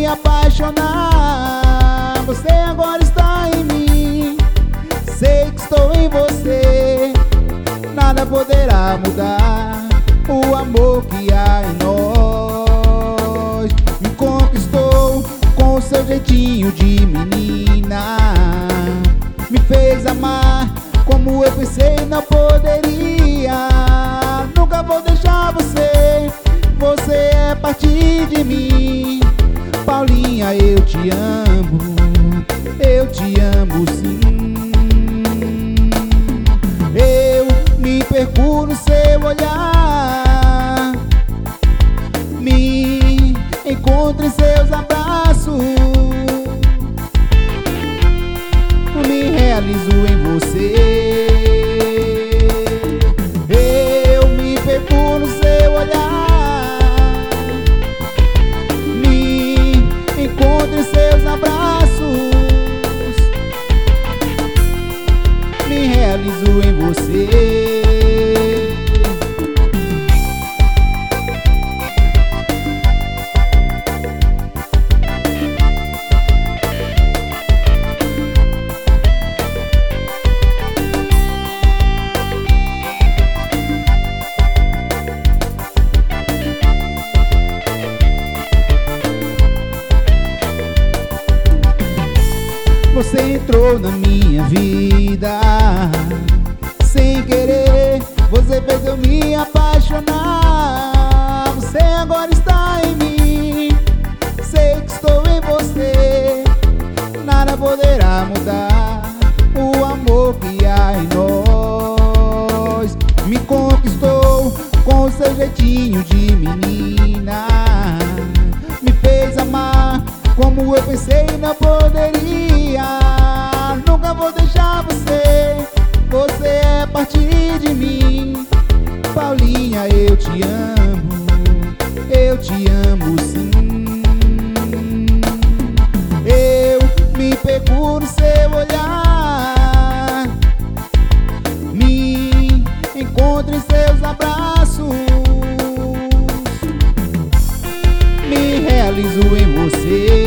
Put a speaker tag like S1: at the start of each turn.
S1: apaixonar. Você agora está em mim, sei que estou em você. Nada poderá mudar o amor que há em nós. Me conquistou com o seu jeitinho de menina, me fez amar como eu pensei não poderia. Nunca vou deixar você, você é parte de mim. Paulinha, eu te amo sim. Eu me perco no seu olhar, me encontro em seus abraços, me realizo em você. Eu me perco no seu olhar, me encontro em seus abraços, me realizo em você. Você entrou na minha vida sem querer, você fez eu me apaixonar. Você agora está em mim, sei que estou em você. Nada poderá mudar o amor que há em nós. Me conquistou com o seu jeitinho de menina, me fez amar como eu pensei não poderia. Nunca vou deixar você, você é parte de mim. Paulinha, eu te amo sim. Eu me perco no seu olhar, me encontro em seus abraços, me realizo em você.